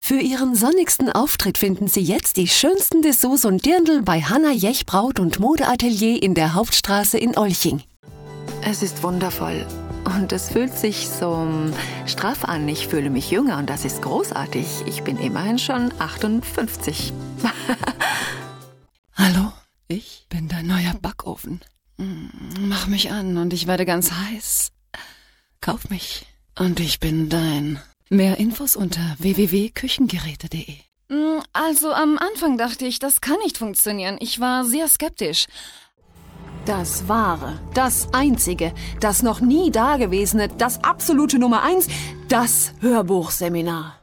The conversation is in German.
Für ihren sonnigsten Auftritt finden Sie jetzt die schönsten Dessous und Dirndl bei Hanna Jech Braut- und Modeatelier in der Hauptstraße in Olching. Es ist wundervoll und es fühlt sich so straff an. Ich fühle mich jünger und das ist großartig. Ich bin immerhin schon 58. Hallo, ich bin dein neuer Backofen. Mach mich an und ich werde ganz heiß. Kauf mich und ich bin dein... Mehr Infos unter www.küchengeräte.de. Also am Anfang dachte ich, das kann nicht funktionieren. Ich war sehr skeptisch. Das wahre, das einzige, das noch nie dagewesene, das absolute Nummer 1, das Hörbuchseminar.